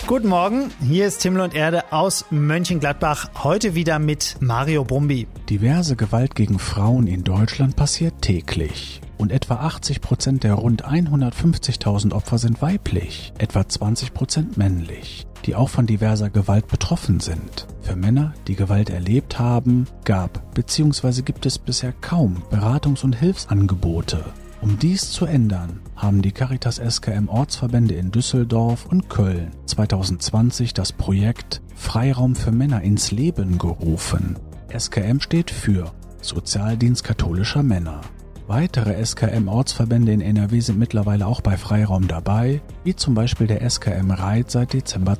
Guten Morgen, hier ist Himmel und Erde aus Mönchengladbach, heute wieder mit Mario Brumby. Diverse Gewalt gegen Frauen in Deutschland passiert täglich. Und etwa 80% der rund 150.000 Opfer sind weiblich, etwa 20% männlich, die auch von diverser Gewalt betroffen sind. Für Männer, die Gewalt erlebt haben, gab bzw. gibt es bisher kaum Beratungs- und Hilfsangebote. Um dies zu ändern, haben die Caritas SKM Ortsverbände in Düsseldorf und Köln 2020 das Projekt Freiraum für Männer ins Leben gerufen. SKM steht für Sozialdienst katholischer Männer. Weitere SKM-Ortsverbände in NRW sind mittlerweile auch bei Freiraum dabei, wie zum Beispiel der SKM Reit seit Dezember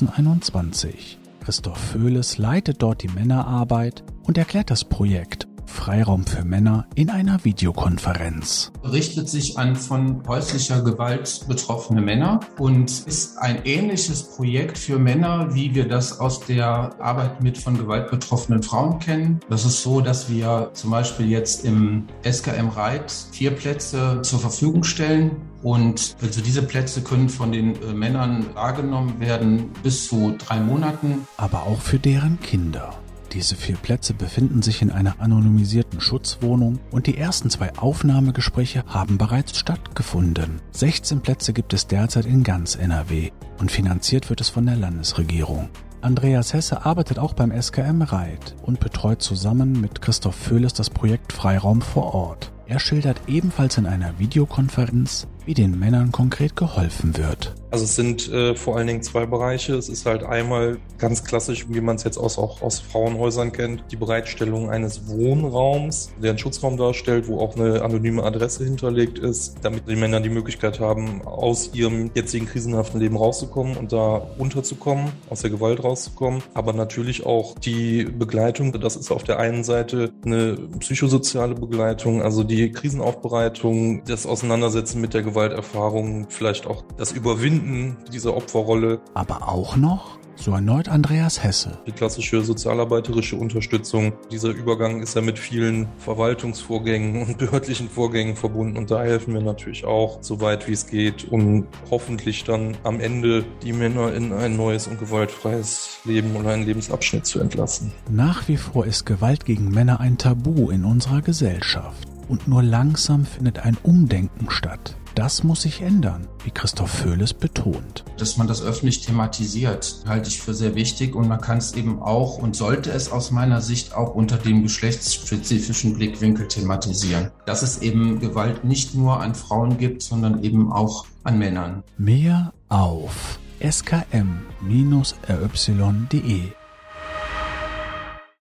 2021. Christoph Föhles leitet dort die Männerarbeit und erklärt das Projekt Freiraum für Männer in einer Videokonferenz. Richtet sich an von häuslicher Gewalt betroffene Männer und ist ein ähnliches Projekt für Männer, wie wir das aus der Arbeit mit von Gewalt betroffenen Frauen kennen. Das ist so, dass wir zum Beispiel jetzt im SKM Reit 4 Plätze zur Verfügung stellen. Und also diese Plätze können von den Männern wahrgenommen werden bis zu 3 Monaten. Aber auch für deren Kinder. Diese 4 Plätze befinden sich in einer anonymisierten Schutzwohnung und die ersten 2 Aufnahmegespräche haben bereits stattgefunden. 16 Plätze gibt es derzeit in ganz NRW und finanziert wird es von der Landesregierung. Andreas Hesse arbeitet auch beim SKM Reit und betreut zusammen mit Christoph Föhles das Projekt Freiraum vor Ort. Er schildert ebenfalls in einer Videokonferenz, wie den Männern konkret geholfen wird. Also es sind vor allen Dingen 2 Bereiche. Es ist halt einmal ganz klassisch, wie man es jetzt auch aus Frauenhäusern kennt, die Bereitstellung eines Wohnraums, der einen Schutzraum darstellt, wo auch eine anonyme Adresse hinterlegt ist, damit die Männer die Möglichkeit haben, aus ihrem jetzigen krisenhaften Leben rauszukommen und da unterzukommen, aus der Gewalt rauszukommen. Aber natürlich auch die Begleitung, das ist auf der einen Seite eine psychosoziale Begleitung, also die Krisenaufbereitung, das Auseinandersetzen mit der Gewalterfahrung, vielleicht auch das Überwinden dieser Opferrolle. Aber auch noch, so erneut Andreas Hesse, die klassische sozialarbeiterische Unterstützung. Dieser Übergang ist ja mit vielen Verwaltungsvorgängen und behördlichen Vorgängen verbunden und da helfen wir natürlich auch, so weit wie es geht, um hoffentlich dann am Ende die Männer in ein neues und gewaltfreies Leben oder einen Lebensabschnitt zu entlassen. Nach wie vor ist Gewalt gegen Männer ein Tabu in unserer Gesellschaft und nur langsam findet ein Umdenken statt. Das muss sich ändern, wie Christoph Föhles betont. Dass man das öffentlich thematisiert, halte ich für sehr wichtig und man kann es eben auch und sollte es aus meiner Sicht auch unter dem geschlechtsspezifischen Blickwinkel thematisieren. Dass es eben Gewalt nicht nur an Frauen gibt, sondern eben auch an Männern. Mehr auf skm-ry.de